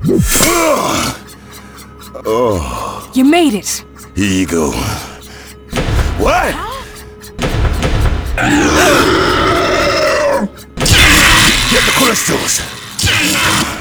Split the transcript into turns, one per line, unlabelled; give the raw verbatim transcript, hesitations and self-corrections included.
Oh. You made it.
Here you go. What? Get the crystals.